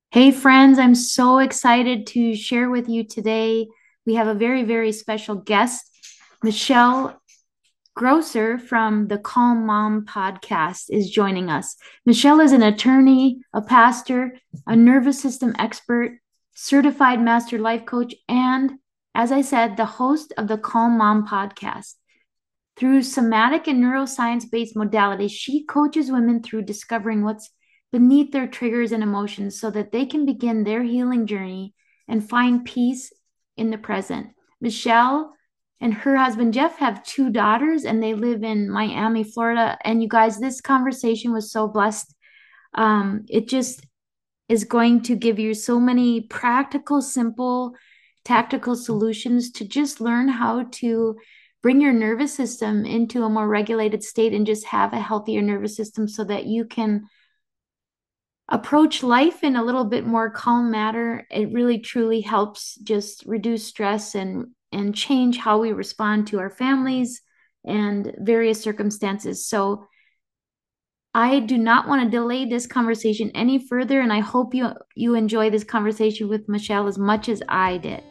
Hey, friends, I'm so excited to share with you today. We have a very, very special guest, Michelle Grosser from the Calm Mom podcast is joining us. Michelle is an attorney, a pastor, a nervous system expert, certified master life coach, and as I said, the host of the Calm Mom podcast. Through somatic and neuroscience based modalities, she coaches women through discovering what's beneath their triggers and emotions so that they can begin their healing journey and find peace in the present. Michelle and her husband Jeff have two daughters and they live in Miami, Florida. And you guys, this conversation was so blessed. It just is going to give you so many practical, simple, tactical solutions to just learn how to bring your nervous system into a more regulated state and just have a healthier nervous system so that you can approach life in a little bit more calm manner. It really truly helps just reduce stress and change how we respond to our families and various circumstances. So I do not want to delay this conversation any further, and I hope you enjoy this conversation with Michelle as much as I did.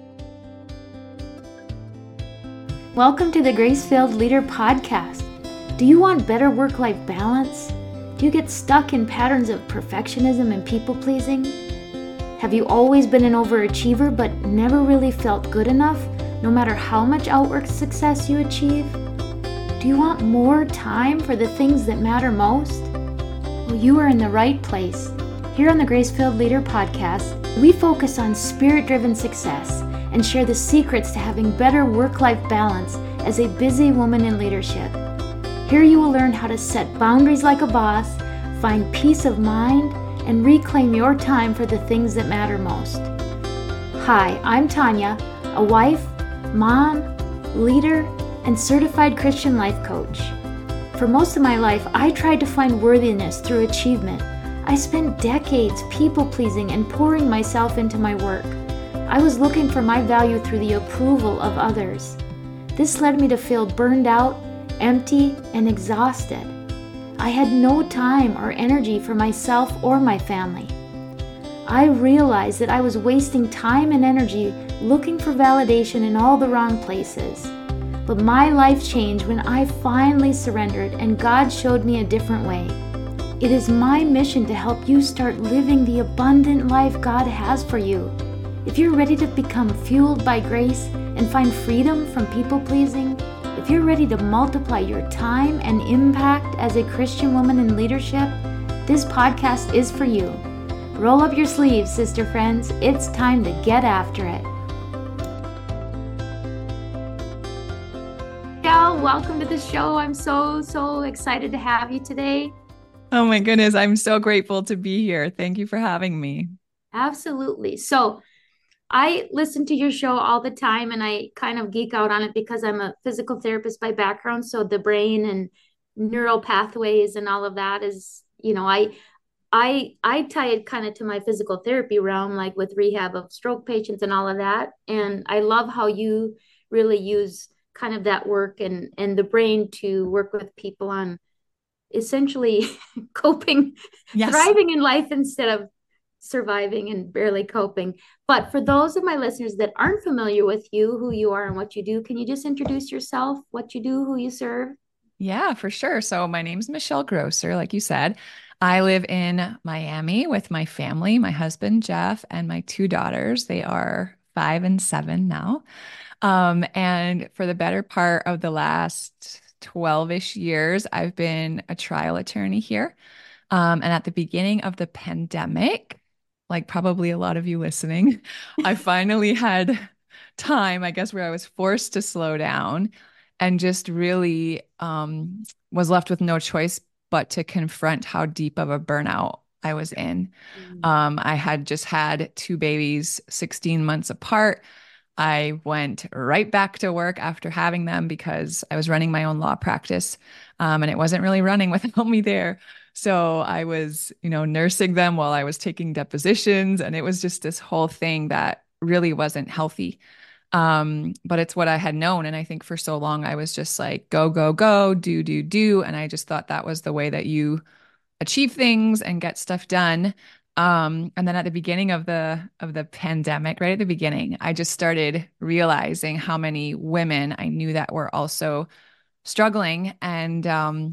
Welcome to the Grace-Filled Leader Podcast. Do you want better work-life balance? Do you get stuck in patterns of perfectionism and people-pleasing? Have you always been an overachiever but never really felt good enough, no matter how much outward success you achieve? Do you want more time for the things that matter most? Well, you are in the right place. Here on the Grace-Filled Leader Podcast, we focus on spirit-driven success and share the secrets to having better work-life balance as a busy woman in leadership. Here you will learn how to set boundaries like a boss, find peace of mind, and reclaim your time for the things that matter most. Hi, I'm Tanya, a wife, mom, leader, and certified Christian life coach. For most of my life, I tried to find worthiness through achievement. I spent decades people-pleasing and pouring myself into my work. I was looking for my value through the approval of others. This led me to feel burned out, empty, and exhausted. I had no time or energy for myself or my family. I realized that I was wasting time and energy looking for validation in all the wrong places. But my life changed when I finally surrendered and God showed me a different way. It is my mission to help you start living the abundant life God has for you. If you're ready to become fueled by grace and find freedom from people-pleasing, if you're ready to multiply your time and impact as a Christian woman in leadership, this podcast is for you. Roll up your sleeves, sister friends. It's time to get after it. Michelle, welcome to the show. I'm so excited to have you today. Oh my goodness, I'm so grateful to be here. Thank you for having me. Absolutely. So I listen to your show all the time and I kind of geek out on it because I'm a physical therapist by background. So the brain and neural pathways and all of that is, I tie it kind of to my physical therapy realm, like with rehab of stroke patients and all of that. And I love how you really use kind of that work and the brain to work with people on essentially coping, Yes. thriving in life instead of surviving and barely coping. But for those of my listeners that aren't familiar with you, who you are and what you do, can you just introduce yourself, what you do, who you serve? Yeah, for sure. So my name's Michelle Grosser, like you said. I live in Miami with my family, my husband, Jeff, and my two daughters. They are 5 and 7 now. And for the better part of the last 12-ish years, I've been a trial attorney here. And at the beginning of the pandemic, like probably a lot of you listening, I finally had time, I guess, where I was forced to slow down and just really was left with no choice but to confront how deep of a burnout I was in. Mm. I had just had two babies 16 months apart. I went right back to work after having them because I was running my own law practice, and it wasn't really running without me there. So I was, nursing them while I was taking depositions, and it was just this whole thing that really wasn't healthy. But it's what I had known. And I think for so long, I was just like, go, go, go, do, do, do. And I just thought that was the way that you achieve things and get stuff done. And then at the beginning of the pandemic, right at the beginning, I just started realizing how many women I knew that were also struggling. And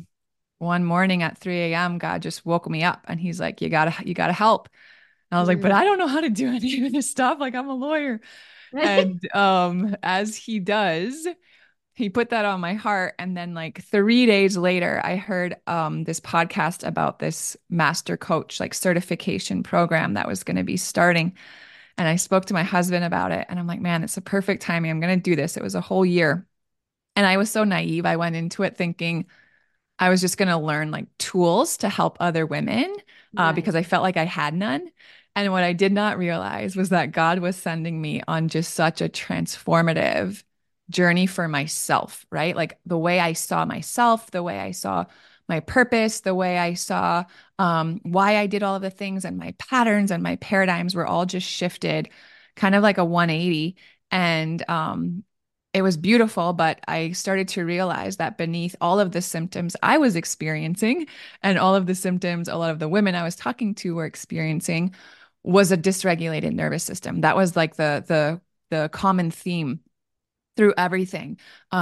one morning at 3 a.m., God just woke me up and he's like, you gotta help. And I was like, but Mm. I don't know how to do any of this stuff. Like I'm a lawyer. And as he does, he put that on my heart. And then like 3 days later, I heard this podcast about this master coach, like certification program that was going to be starting. And I spoke to my husband about it. And I'm like, man, it's a perfect timing. I'm going to do this. It was a whole year. And I was so naive. I went into it thinking, I was just going to learn like tools to help other women Right. because I felt like I had none. And what I did not realize was that God was sending me on just such a transformative journey for myself, right? Like the way I saw myself, the way I saw my purpose, the way I saw why I did all of the things, and my patterns and my paradigms were all just shifted kind of like a 180. And it was beautiful, but I started to realize that beneath all of the symptoms I was experiencing and all of the symptoms a lot of the women I was talking to were experiencing was a dysregulated nervous system. That was like the common theme through everything.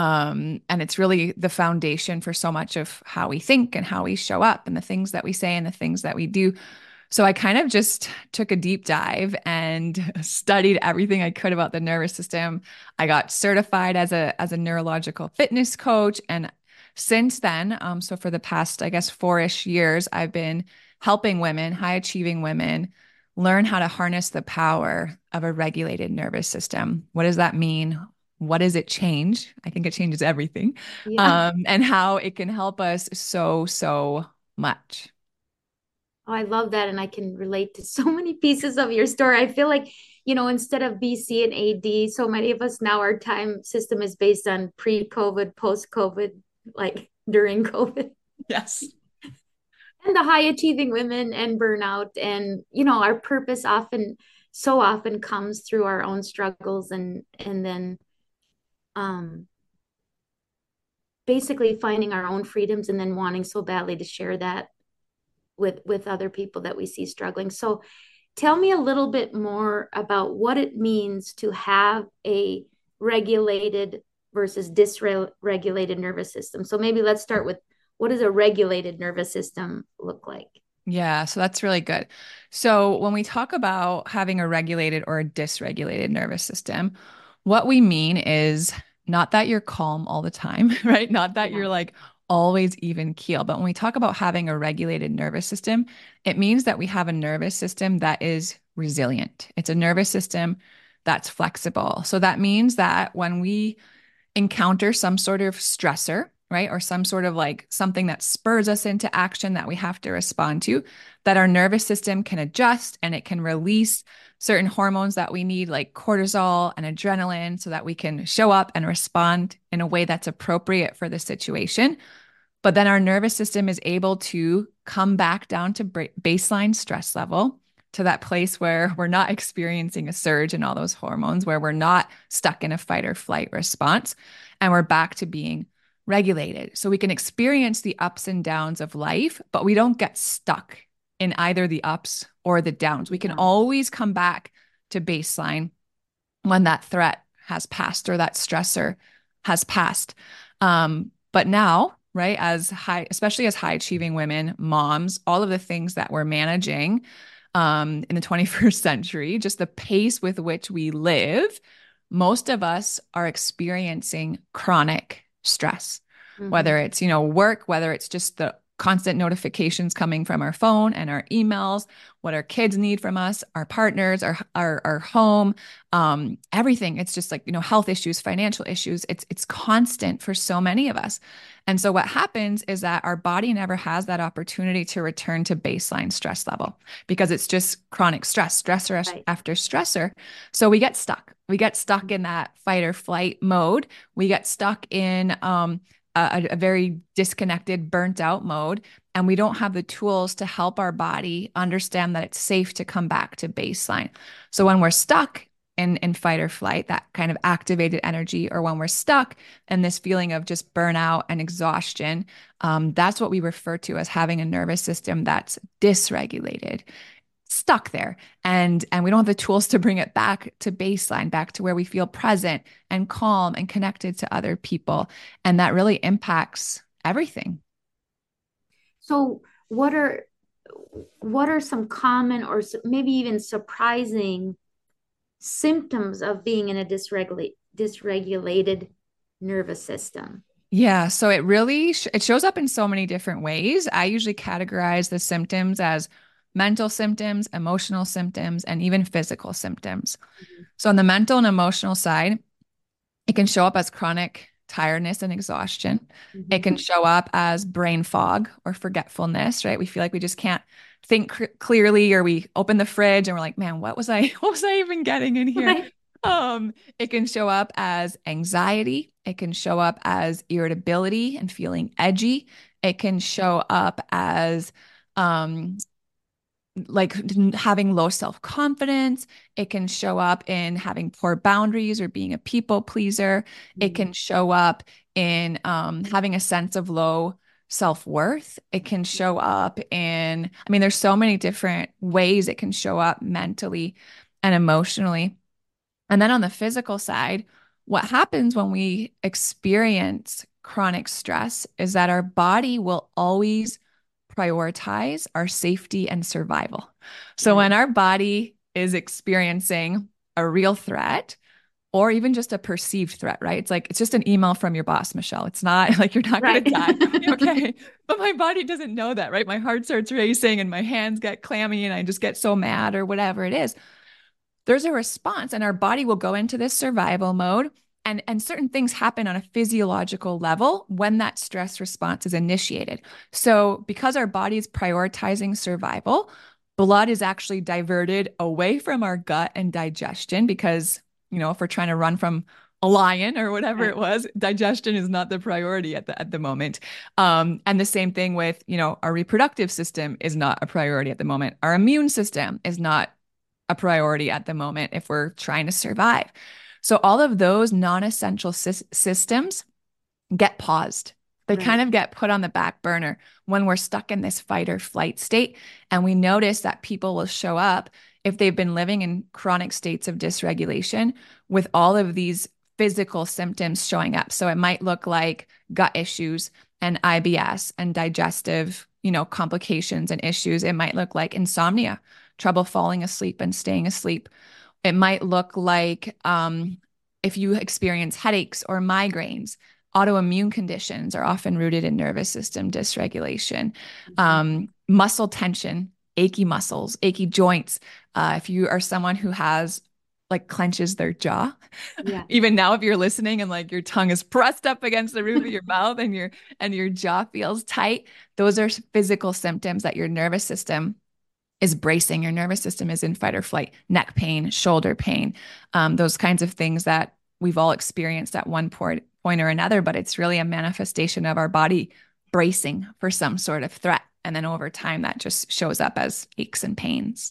And it's really the foundation for so much of how we think and how we show up and the things that we say and the things that we do. So I kind of just took a deep dive and studied everything I could about the nervous system. I got certified as a neurological fitness coach, and since then, so for the past, I guess, 4-ish years, I've been helping women, high achieving women, learn how to harness the power of a regulated nervous system. What does that mean? What does it change? I think it changes everything, Yeah. and how it can help us so much. Oh, I love that. And I can relate to so many pieces of your story. I feel like, instead of BC and AD, so many of us now, our time system is based on pre-COVID, post-COVID, like during COVID. Yes. And the high achieving women and burnout. And, our purpose so often comes through our own struggles and then um basically finding our own freedoms and then wanting so badly to share that with other people that we see struggling. So tell me a little bit more about what it means to have a regulated versus dysregulated nervous system. So maybe let's start with, what does a regulated nervous system look like? Yeah, so that's really good. So when we talk about having a regulated or a dysregulated nervous system, what we mean is not that you're calm all the time, right? Not that Yeah. you're like always even keel. But when we talk about having a regulated nervous system, it means that we have a nervous system that is resilient. It's a nervous system that's flexible. So that means that when we encounter some sort of stressor, right? Or some sort of like something that spurs us into action that we have to respond to, that our nervous system can adjust and it can release certain hormones that we need, like cortisol and adrenaline, so that we can show up and respond in a way that's appropriate for the situation. But then our nervous system is able to come back down to baseline stress level, to that place where we're not experiencing a surge in all those hormones, where we're not stuck in a fight or flight response, and we're back to being regulated. So we can experience the ups and downs of life, but we don't get stuck in either the ups or the downs. We can Yeah. always come back to baseline when that threat has passed or that stressor has passed. But now, right, as high, especially as high achieving women, moms, all of the things that we're managing in the 21st century, just the pace with which we live, most of us are experiencing chronic stress, Mm-hmm. whether it's, work, whether it's just the constant notifications coming from our phone and our emails, what our kids need from us, our partners, our home, everything. It's just like, health issues, financial issues. It's constant for so many of us. And so what happens is that our body never has that opportunity to return to baseline stress level because it's just chronic stress, stressor Right. after stressor. So we get stuck. We get stuck in that fight or flight mode. We get stuck in a very disconnected, burnt out mode. And we don't have the tools to help our body understand that it's safe to come back to baseline. So when we're stuck in fight or flight, that kind of activated energy, or when we're stuck in this feeling of just burnout and exhaustion, that's what we refer to as having a nervous system that's dysregulated. stuck there, and we don't have the tools to bring it back to baseline, back to where we feel present and calm and connected to other people. And that really impacts everything. So what are some common or maybe even surprising symptoms of being in a dysregulated nervous system? Yeah, so it really it shows up in so many different ways. I usually categorize the symptoms as mental symptoms, emotional symptoms, and even physical symptoms. Mhm. So on the mental and emotional side, it can show up as chronic tiredness and exhaustion. It can Mhm. show up as brain fog or forgetfulness, right? We feel like we just can't think clearly, or we open the fridge and we're like, man, what was I what was I even getting in here? Right. It can show up as anxiety. It can show up as irritability and feeling edgy. It can show up as um, like having low self-confidence. It can show up in having poor boundaries or being a people pleaser. It Mhm. can show up in having a sense of low self-worth. It can show up in, I mean, there's so many different ways it can show up mentally and emotionally. And then on the physical side, what happens when we experience chronic stress is that our body will always prioritize our safety and survival. So when Right. our body is experiencing a real threat, or even just a perceived threat, right? It's like, it's just an email from your boss, Michelle. It's not like you're not going Right. to die. Okay. But my body doesn't know that, right? My heart starts racing and my hands get clammy and I just get so mad or whatever it is. There's a response, and our body will go into this survival mode. And certain things happen on a physiological level when that stress response is initiated. So, because our body is prioritizing survival, blood is actually diverted away from our gut and digestion because, if we're trying to run from a lion or whatever Right. it was, digestion is not the priority at the moment. And the same thing with, our reproductive system is not a priority at the moment. Our immune system is not a priority at the moment if we're trying to survive. So all of those non-essential systems get paused. They kind Right. of get put on the back burner when we're stuck in this fight or flight state. And we notice that people will show up if they've been living in chronic states of dysregulation with all of these physical symptoms showing up. So it might look like gut issues and IBS and digestive, complications and issues. It might look like insomnia, trouble falling asleep and staying asleep. It might look like if you experience headaches or migraines. Autoimmune conditions are often rooted in nervous system dysregulation. Mhm. Muscle tension, achy muscles, achy joints. If you are someone who has like clenches their jaw, Yeah. even now, if you're listening and like your tongue is pressed up against the roof of your mouth and your jaw feels tight, those are physical symptoms that your nervous system is bracing. Your nervous system is in fight or flight, neck pain, shoulder pain, those kinds of things that we've all experienced at one point or another, but it's really a manifestation of our body bracing for some sort of threat. And then over time, that just shows up as aches and pains.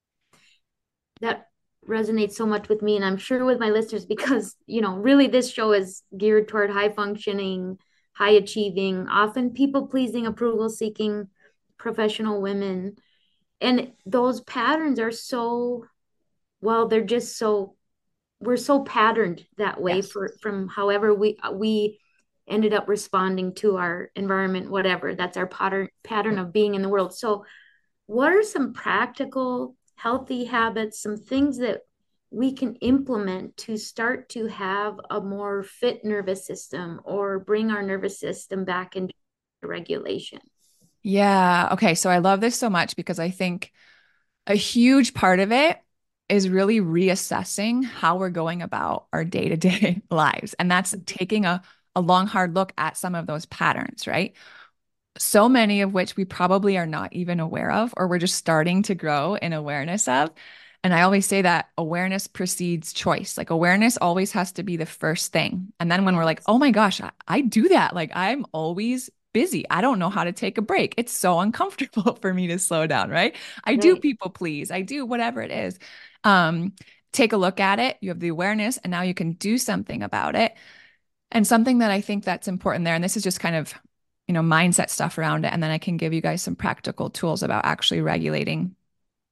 That resonates so much with me, and I'm sure with my listeners, because, really this show is geared toward high functioning, high achieving, often people pleasing, approval seeking professional women. And those patterns are so, well, they're just so, we're so patterned that way Yes. for from however we ended up responding to our environment, whatever. That's our pattern of being in the world. So what are some practical healthy habits, some things that we can implement to start to have a more fit nervous system or bring our nervous system back into regulation? Yeah. Okay. So I love this so much because I think a huge part of it is really reassessing how we're going about our day-to-day lives. And that's taking a long, hard look at some of those patterns, right? So many of which we probably are not even aware of, or we're just starting to grow in awareness of. And I always say that awareness precedes choice. Like awareness always has to be the first thing. And then when we're like, Yes. oh my gosh, I do that. Like I'm always busy. I don't know how to take a break. It's so uncomfortable for me to slow down, right? I do Right. people please. I do whatever it is. Um, Take a look at it. You have the awareness, and now you can do something about it. And something that I think that's important there, and this is just kind of, mindset stuff around it. And then I can give you guys some practical tools about actually regulating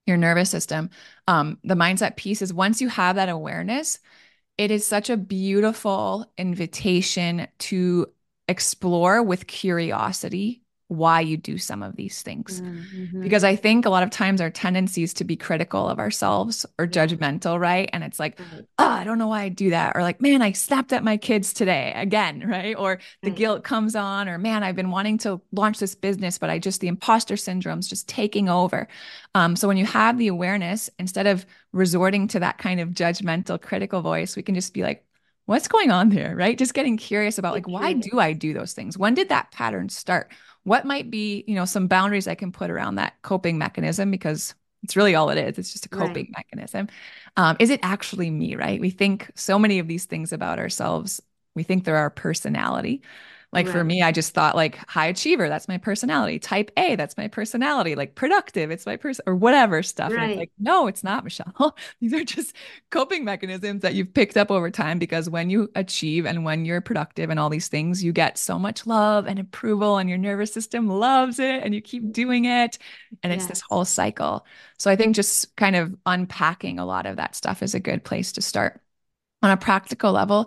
your nervous system. The mindset piece is once you have that awareness, it is such a beautiful invitation to explore with curiosity why you do some of these things. Mm-hmm. Because I think a lot of times our tendency is to be critical of ourselves or Yeah, judgmental, right? And it's like, right, oh, I don't know why I do that. Or like, man, I snapped at my kids today again, right? Or the right. guilt comes on, or man, I've been wanting to launch this business, but the imposter syndrome's just taking over. So when you have the awareness, instead of resorting to that kind of judgmental, critical voice, we can just be like, what's going on there, right? Just getting curious about Get like, why curious. do I do those things? When did that pattern start? What might be, some boundaries I can put around that coping mechanism because it's really all it is. It's just a Right, coping mechanism. Is it actually me, right? We think so many of these things about ourselves. We think they're our personality. Like for right, me, I just thought like high achiever, that's my personality. Type A, that's my personality. Like productive, it's my person or whatever stuff. And it's right. like, no, it's not, Michelle. These are just coping mechanisms that you've picked up over time because when you achieve and when you're productive and all these things, you get so much love and approval, and your nervous system loves it, and you keep doing it. And it's this Yes. whole cycle. So I think just kind of unpacking a lot of that stuff is a good place to start. On a practical level,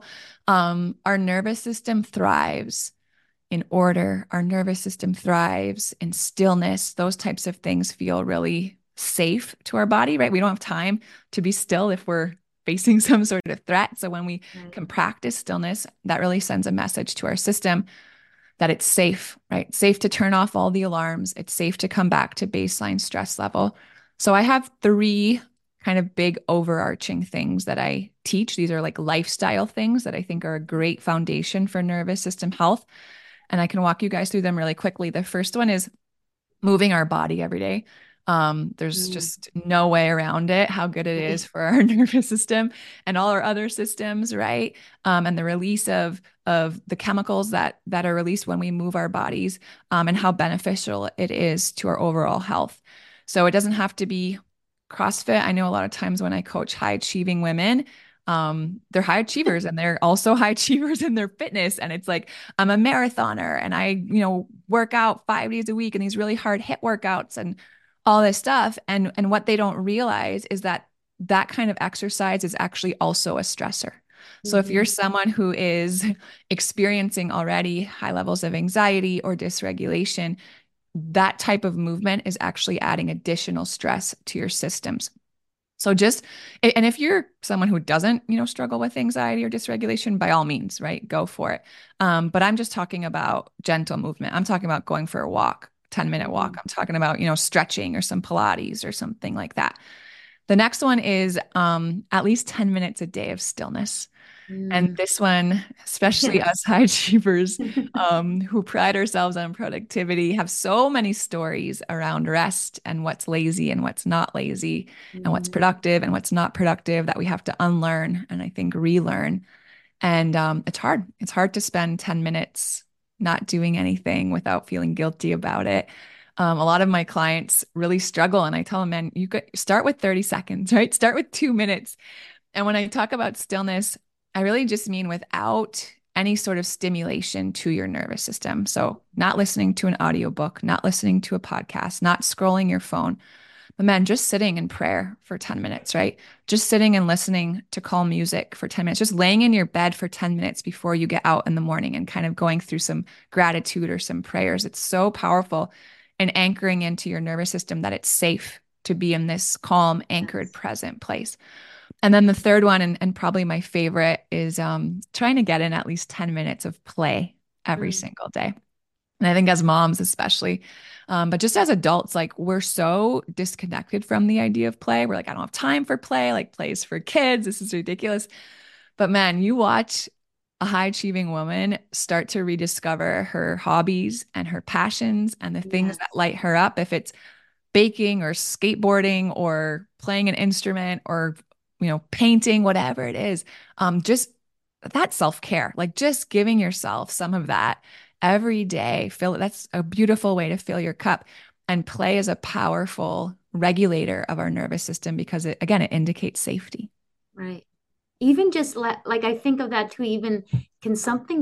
our nervous system thrives in order. Our nervous system thrives in stillness. Those types of things feel really safe to our body, right? We don't have time to be still if we're facing some sort of threat. So when we Right. can practice stillness, that really sends a message to our system that it's safe, right? Safe to turn off all the alarms. It's safe to come back to baseline stress level. So I have three kind of big overarching things that I teach. These are like lifestyle things that I think are a great foundation for nervous system health. And I can walk you guys through them really quickly. The first one is moving our body every day. There's Mm, just no way around it, how good it is right. for our nervous system and all our other systems, right? And the release of the chemicals that are released when we move our bodies, and how beneficial it is to our overall health. So it doesn't have to be CrossFit. I know a lot of times when I coach high achieving women, they're high achievers and they're also high achievers in their fitness. And it's like, I'm a marathoner and I, work out 5 days a week and these really hard hit workouts and all this stuff. And what they don't realize is that that kind of exercise is actually also a stressor. So if you're Mm-hmm. someone who is experiencing already high levels of anxiety or dysregulation, that type of movement is actually adding additional stress to your systems. So and if you're someone who doesn't, struggle with anxiety or dysregulation, by all means, right? Go for it. But I'm just talking about gentle movement. I'm talking about going for a walk, 10-minute walk. Mm-hmm. I'm talking about, stretching or some Pilates or something like that. The next one is at least 10 minutes a day of stillness. And Mm. this one, especially Yes. us high achievers who pride ourselves on productivity, have so many stories around rest and what's lazy and what's not lazy, and what's Mm-hmm. productive and what's not productive that we have to unlearn and I think relearn. And it's hard. It's hard to spend 10 minutes not doing anything without feeling guilty about it. A lot of my clients really struggle, and I tell them, man, you could start with 30 seconds, right? Start with 2 minutes. And when I talk about stillness, I really just mean without any sort of stimulation to your nervous system. So, not listening to an audiobook, not listening to a podcast, not scrolling your phone, but man, just sitting in prayer for 10 minutes, right? Just sitting and listening to calm music for 10 minutes, just laying in your bed for 10 minutes before you get out in the morning and kind of going through some gratitude or some prayers. It's so powerful and anchoring into your nervous system that it's safe to be in this calm, anchored, Yes. present place. And then the third one, and probably my favorite, is trying to get in at least 10 minutes of play every Mm. single day. And I think as moms, especially, but just as adults, like we're so disconnected from the idea of play. We're like, I don't have time for play. Like, plays for kids. This is ridiculous. But man, you watch a high achieving woman start to rediscover her hobbies and her passions and the things that Yes. light her up. If it's baking or skateboarding or playing an instrument or painting, whatever it is, just that self-care, like just giving yourself some of that every day. That's a beautiful way to fill your cup. And play is a powerful regulator of our nervous system because it indicates safety. Right. Even just like I think of that too, even can something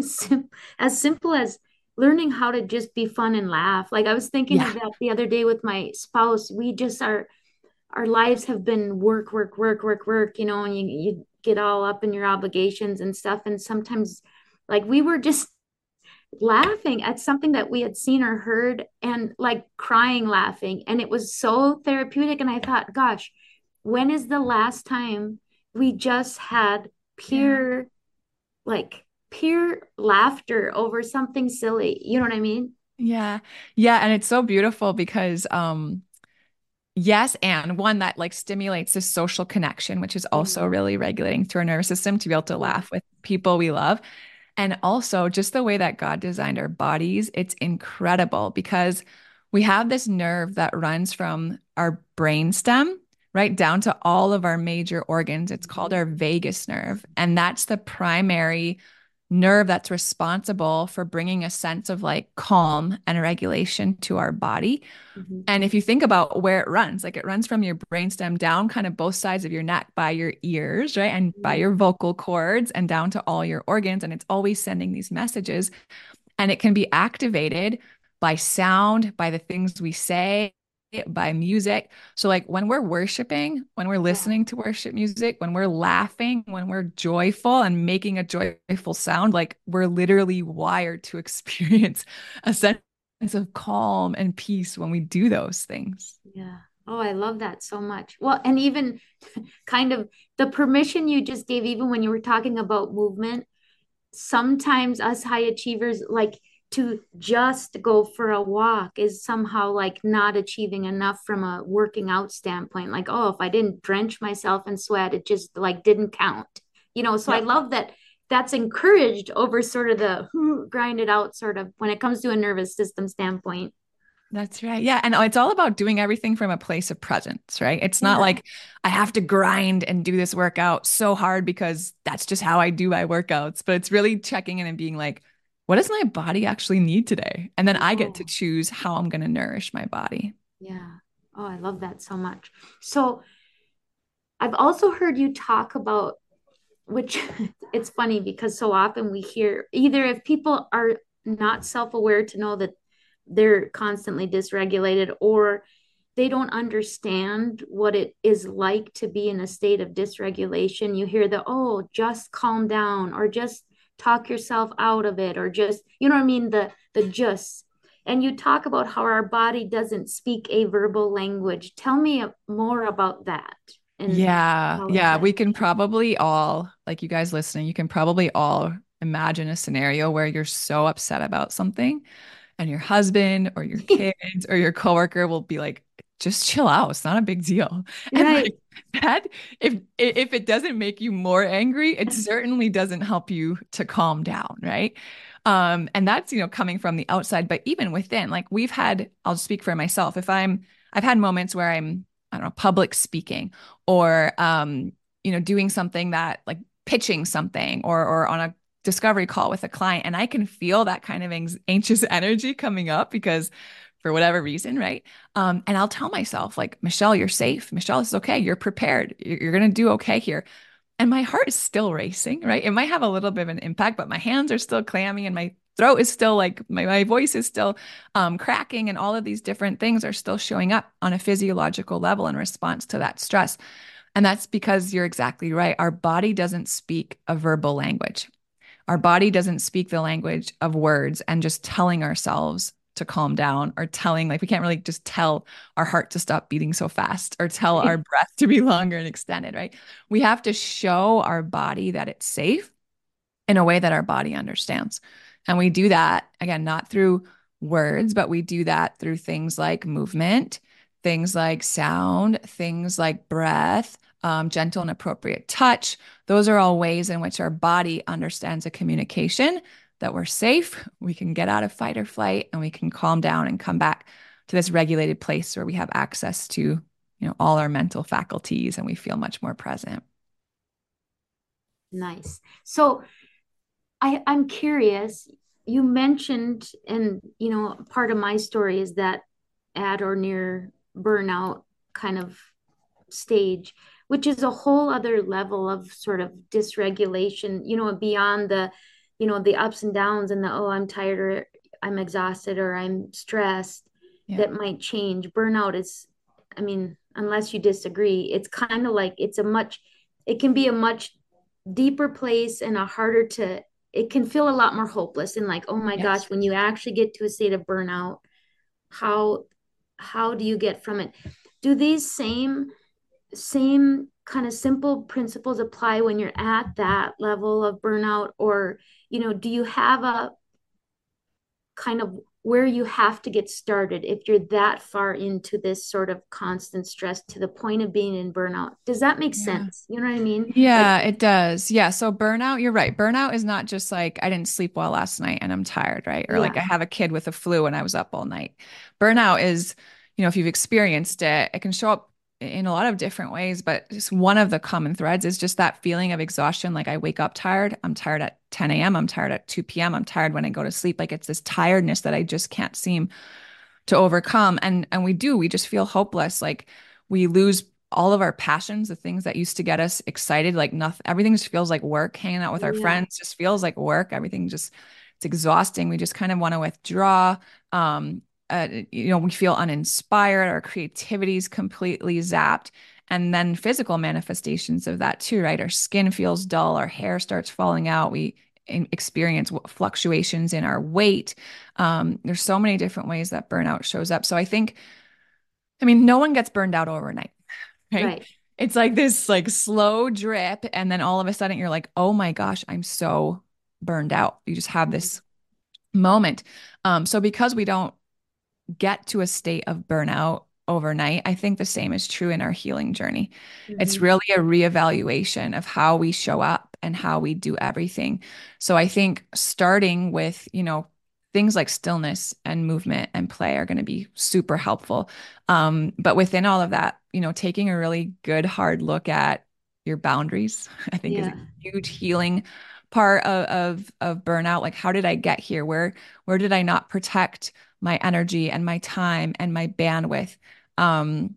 as simple as learning how to just be fun and laugh. Like I was thinking Yeah. of that the other day with my spouse. We just our lives have been work, work, work, work, work, and you get all up in your obligations and stuff. And sometimes, like, we were just laughing at something that we had seen or heard and like crying laughing. And it was so therapeutic. And I thought, gosh, when is the last time we just had Yeah. pure laughter over something silly? You know what I mean? Yeah. Yeah. And it's so beautiful because yes, and one that like stimulates this social connection, which is also Mm. really regulating through our nervous system to be able to Yeah. laugh with people we love. And also just the way that God designed our bodies, it's incredible because we have this nerve that runs from our brainstem right down to all of our major organs. It's called Mhm. our vagus nerve. And that's the primary nerve that's responsible for bringing a sense of like calm and regulation to our body. Mhm. And if you think about where it runs, like it runs from your brainstem down kind of both sides of your neck by your ears, right? And by Mhm. your vocal cords and down to all your organs. And it's always sending these messages. And it can be activated by sound, by the things we say, by music. So, like when we're worshiping, when we're Yeah. listening to worship music, when we're laughing, when we're joyful and making a joyful sound, like we're literally wired to experience a sense of calm and peace when we do those things. Yeah. Oh, I love that so much. Well, and even kind of the permission you just gave, even when you were talking about movement, sometimes us high achievers like to just go for a walk is somehow like not achieving enough from a working out standpoint. Like, oh, if I didn't drench myself in sweat, it just like didn't count. So I Yep. love that that's encouraged over sort of the grind it out sort of when it comes to a nervous system standpoint. That's right. Yeah. And it's all about doing everything from a place of presence, right? It's not Yeah. like I have to grind and do this workout so hard because that's just how I do my workouts. But it's really checking in and being like, what does my body actually need today? And then I get to Oh, choose how I'm going to nourish my body. yeah. Oh, I love that so much. So I've also heard you talk about, which it's funny because so often we hear either if people are not self-aware to know that they're constantly dysregulated, or they don't understand what it is like to be in a state of dysregulation. You hear the, oh, just calm down, or just talk yourself out of it, or just, you know what I mean? The just. And you talk about how our body doesn't speak a verbal language. Tell me more about that and Yeah. how Yeah. that. We can probably all, like you guys listening, you can probably all imagine a scenario where you're so upset about something and your husband or your kids or your coworker will be like, just chill out. It's not a big deal. And Right. like that, if it doesn't make you more angry, it certainly doesn't help you to calm down, right? And that's, coming from the outside, but even within, like I'll speak for myself. I've had moments where I don't know, public speaking or doing something that like pitching something or on a discovery call with a client and I can feel that kind of anxious energy coming up because for whatever reason, right? And I'll tell myself like, Michelle, you're safe. Michelle, this is okay. You're prepared. You're going to do okay here. And my heart is still racing, right? It might have a little bit of an impact, but my hands are still clammy and my throat is still like my voice is still cracking and all of these different things are still showing up on a physiological level in response to that stress. And that's because you're exactly right. Our body doesn't speak a verbal language. Our body doesn't speak the language of words and just telling ourselves to calm down or telling, like, we can't really just tell our heart to stop beating so fast or tell our breath to be longer and extended, right? We have to show our body that it's safe in a way that our body understands. And we do that, again, not through words, but we do that through things like movement, things like sound, things like breath, gentle and appropriate touch. Those are all ways in which our body understands a communication that we're safe, we can get out of fight or flight, and we can calm down and come back to this regulated place where we have access to, all our mental faculties and we feel much more present. Nice. So I'm curious. You mentioned, and part of my story is that at or near burnout kind of stage, which is a whole other level of sort of dysregulation, beyond the ups and downs and the, oh, I'm tired or I'm exhausted or I'm stressed Yeah. that might change. Burnout is, I mean, unless you disagree, it's kind of like it can be a much deeper place and a harder to, it can feel a lot more hopeless and like, oh my gosh, Yes. when you actually get to a state of burnout, how how do you get from it? Do these same kind of simple principles apply when you're at that level of burnout? Or, do you have a kind of where you have to get started if you're that far into this sort of constant stress to the point of being in burnout? Does that make Yeah. sense? You know what I mean? Like, Yeah, it does. Yeah. So burnout, you're right. Burnout is not just like I didn't sleep well last night and I'm tired, right? Or like yeah, I have a kid with a flu and I was up all night. Burnout is, if you've experienced it, it can show up in a lot of different ways, but just one of the common threads is just that feeling of exhaustion. Like I wake up tired. I'm tired at 10 a.m. I'm tired at 2 p.m. I'm tired when I go to sleep. Like it's this tiredness that I just can't seem to overcome. And we just feel hopeless. Like we lose all of our passions, the things that used to get us excited. Like nothing, everything just feels like work. Hanging out with our yeah, friends just feels like work. Everything just, it's exhausting. We just kind of want to withdraw. We feel uninspired. Our creativity is completely zapped. And then physical manifestations of that too, right? Our skin feels dull, our hair starts falling out. We experience fluctuations in our weight. There's so many different ways that burnout shows up. So I mean, no one gets burned out overnight, right? right. It's like this like slow drip, and then all of a sudden you're like, oh my gosh, I'm so burned out. You just have this moment. So because we don't get to a state of burnout overnight, I think the same is true in our healing journey. It's Mm-hmm. really a reevaluation of how we show up and how we do everything. So I think starting with, things like stillness and movement and play are going to be super helpful. But within all of that, taking a really good hard look at your boundaries, I think is a Yeah. huge healing part of burnout. Like, how did I get here? Where did I not protect my energy and my time and my bandwidth? Um,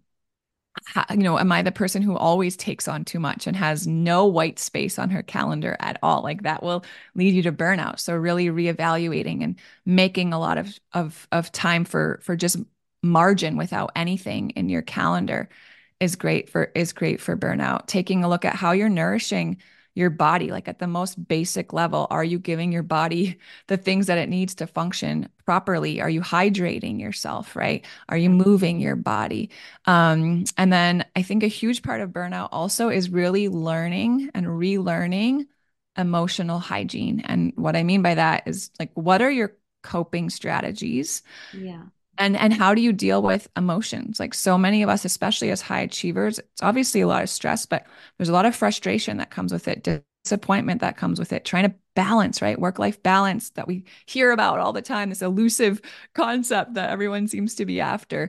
am I the person who always takes on too much and has no white space on her calendar at all? Like that will lead you to burnout. So really reevaluating and making a lot of time for just margin without anything in your calendar is great for burnout. Taking a look at how you're nourishing your body, like at the most basic level. Are you giving your body the things that it needs to function properly? Are you hydrating yourself, right? Are you Yeah. moving your body? And then I think a huge part of burnout also is really learning and relearning emotional hygiene. And what I mean by that is like, what are your coping strategies? Yeah. And how do you deal with emotions? Like so many of us, especially as high achievers, it's obviously a lot of stress, but there's a lot of frustration that comes with it, disappointment that comes with it, trying to balance, right? Work-life balance that we hear about all the time, this elusive concept that everyone seems to be after.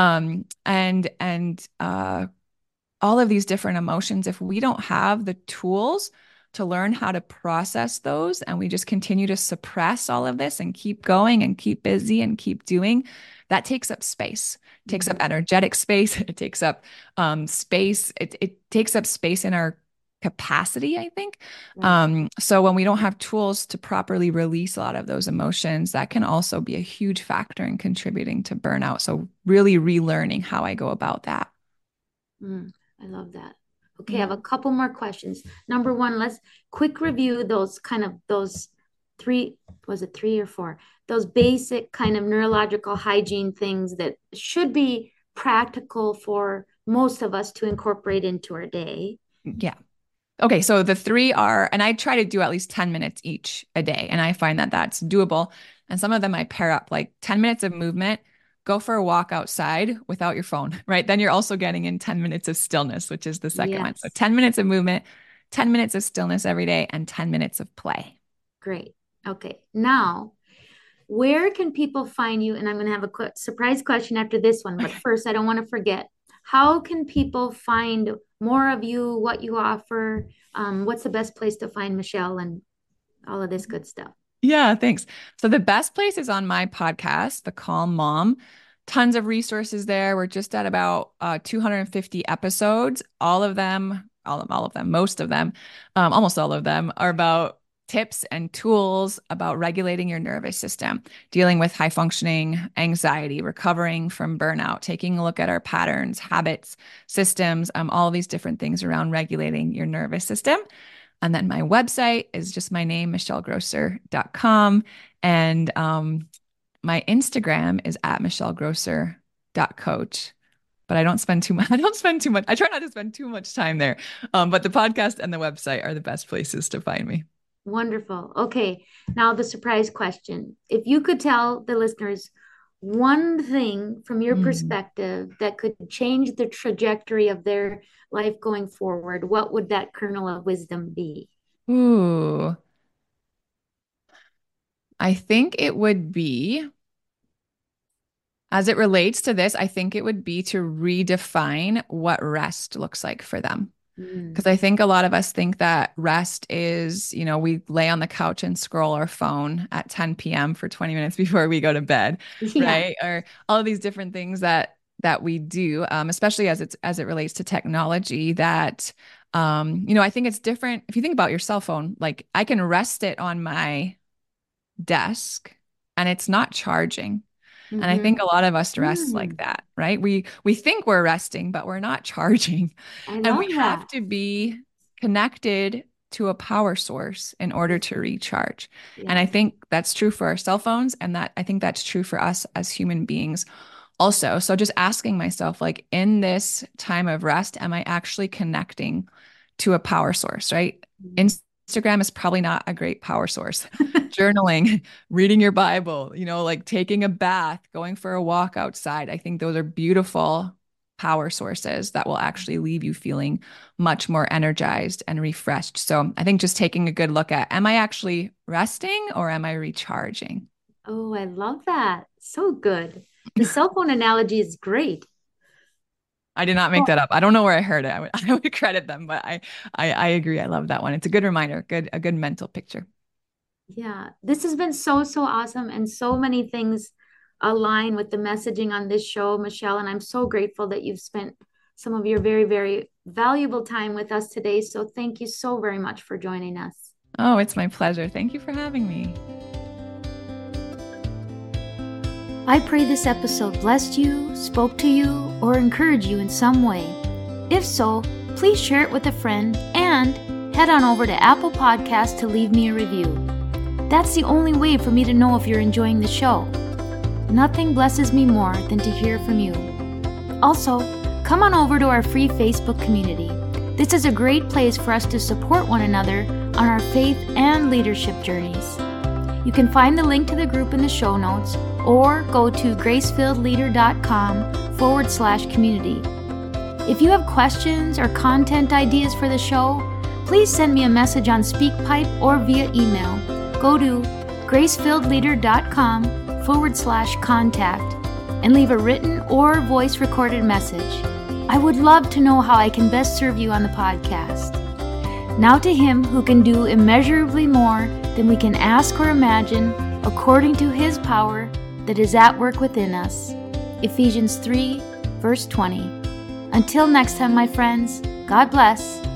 And all of these different emotions, if we don't have the tools to learn how to process those and we just continue to suppress all of this and keep going and keep busy and keep doing, that takes up space. It takes up Mm-hmm. energetic space. It takes up space. It takes up space in our capacity, I think. Right. So when we don't have tools to properly release a lot of those emotions, that can also be a huge factor in contributing to burnout. So really relearning how I go about that. Mm, I love that. Okay, I Yeah. have a couple more questions. Number one, let's quick review those three, was it three or four? Those basic kind of neurological hygiene things that should be practical for most of us to incorporate into our day. Yeah. Okay, so the three are, and I try to do at least 10 minutes each a day, and I find that that's doable. And some of them I pair up like 10 minutes of movement, go for a walk outside without your phone, right? Then you're also getting in 10 minutes of stillness, which is the second one. So Yes, 10 minutes of movement, 10 minutes of stillness every day, and 10 minutes of play. great. Okay, now where can people find you? And I'm going to have a quick surprise question after this one. But Okay. first, I don't want to forget. How can people find more of you, what you offer? What's the best place to find Michelle and all of this good stuff? Yeah, thanks. So the best place is on my podcast, The Calm Mom. Tons of resources there. We're just at about 250 episodes. All of them, most of them, almost all of them are about tips and tools about regulating your nervous system, dealing with high functioning anxiety, recovering from burnout, taking a look at our patterns, habits, systems, all these different things around regulating your nervous system. And then my website is just my name, michellegrosser.com. And my Instagram is at michellegrosser.coach. But I don't spend too much. I try not to spend too much time there. But the podcast and the website are the best places to find me. Wonderful. Okay. Now the surprise question. If you could tell the listeners one thing from your perspective that could change the trajectory of their life going forward, what would that kernel of wisdom be? Ooh. I think it would be, as it relates to this, I think it would be to redefine what rest looks like for them. Because I think a lot of us think that rest is, we lay on the couch and scroll our phone at 10 p.m. for 20 minutes before we go to bed, right? Or all of these different things that we do, especially as it relates to technology. That I think it's different. If you think about your cell phone, like I can rest it on my desk and it's not charging. And I think a lot of us rest like that, right? We think we're resting, but we're not charging. And we have to be connected to a power source in order to recharge. And I think that's true for our cell phones, and that I think that's true for us as human beings also. So just asking myself, like, in this time of rest, am I actually connecting to a power source, right? Instagram is probably not a great power source. Journaling, reading your Bible, like taking a bath, going for a walk outside. I think those are beautiful power sources that will actually leave you feeling much more energized and refreshed. So I think just taking a good look at, am I actually resting or am I recharging? Oh, I love that. So good. The cell phone analogy is great. I did not make that up. I don't know where I heard it. I would credit them, but I agree. I love that one. It's a good reminder, a good mental picture. Yeah, this has been so awesome, and so many things align with the messaging on this show, Michelle. And I'm so grateful that you've spent some of your very, very valuable time with us today. So thank you so very much for joining us. Oh, it's my pleasure. Thank you for having me. I pray this episode blessed you, spoke to you, or encouraged you in some way. If so, please share it with a friend and head on over to Apple Podcasts to leave me a review. That's the only way for me to know if you're enjoying the show. Nothing blesses me more than to hear from you. Also, come on over to our free Facebook community. This is a great place for us to support one another on our faith and leadership journeys. You can find the link to the group in the show notes, or go to gracefilledleader.com/community. If you have questions or content ideas for the show, please send me a message on SpeakPipe or via email. Go to gracefilledleader.com/contact and leave a written or voice recorded message. I would love to know how I can best serve you on the podcast. Now to Him who can do immeasurably more than we can ask or imagine, according to His power that is at work within us. Ephesians 3, verse 20. Until next time, my friends, God bless.